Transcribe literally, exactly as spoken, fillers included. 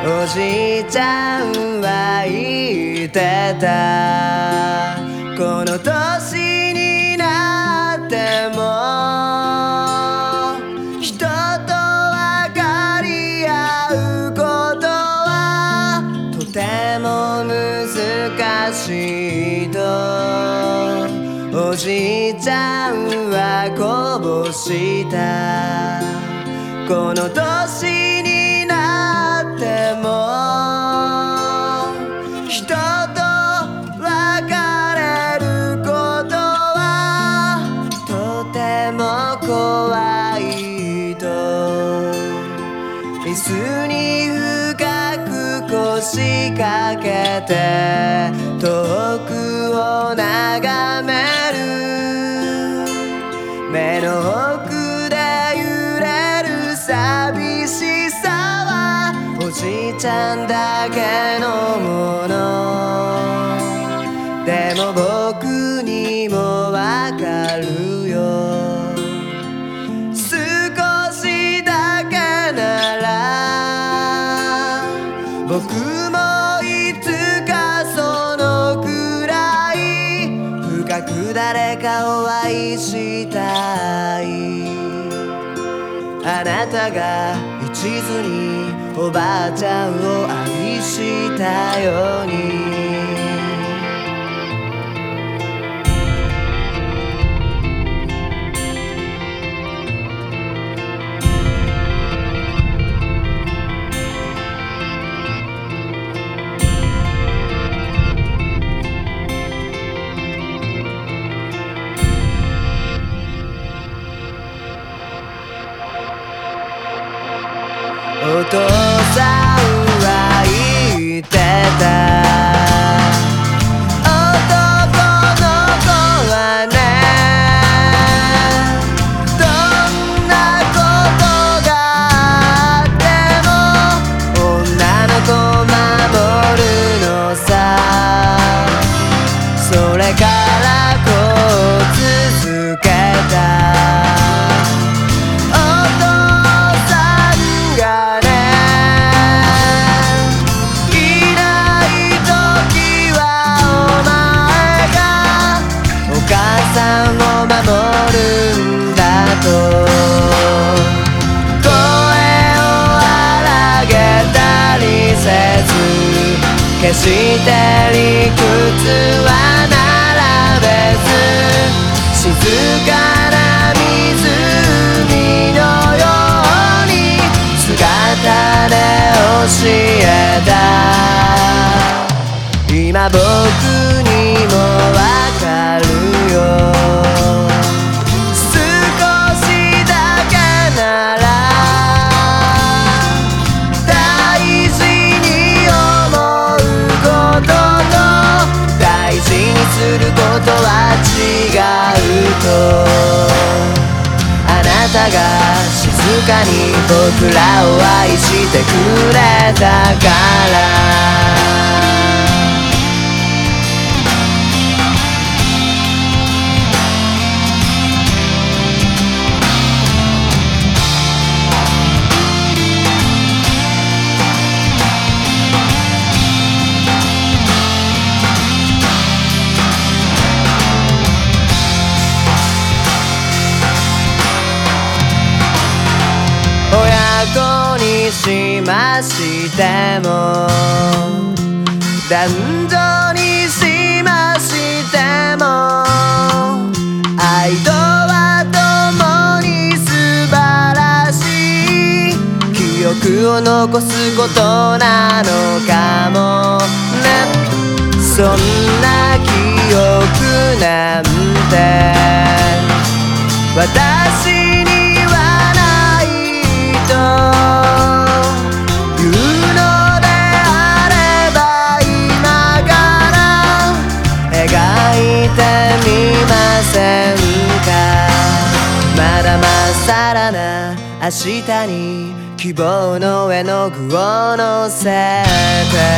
おじいちゃんは言ってた。この年になっても人と分かり合うことはとても難しいとおじいちゃんはこぼした。この年になっても人と別れることはとても怖いと椅子に深く腰掛けて遠くを眺める。目の奥で揺れる寂しさはおじいちゃんだけのもの。でも僕にもわかるよ。少しだけなら僕もいつかそのくらい深く誰かを愛したい。あなたが一途におばあちゃんを愛したように。お父さんは言ってた。男の子はねどんなことがあっても女の子守るのさ。それからこう続けた。決して理屈は並べず静かな湖のように姿で教えた。今僕にもわかるよ。することは違うとあなたが静かに僕らを愛してくれたから。親子にしましても男女にしましても愛とは共に素晴らしい記憶を残すことなのかもね。そんな記憶なんて私にはないというのであれば今から描いてみませんか。まだまさらな明日に希望の絵の具を乗せて